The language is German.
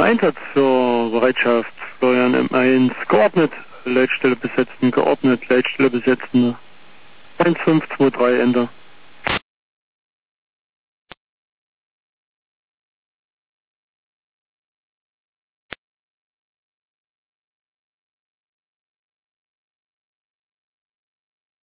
Einsatz für Bereitschaft. Florian M1 geordnet, Leitstelle besetzten, geordnet, Leitstelle besetzten. 1523 Enter.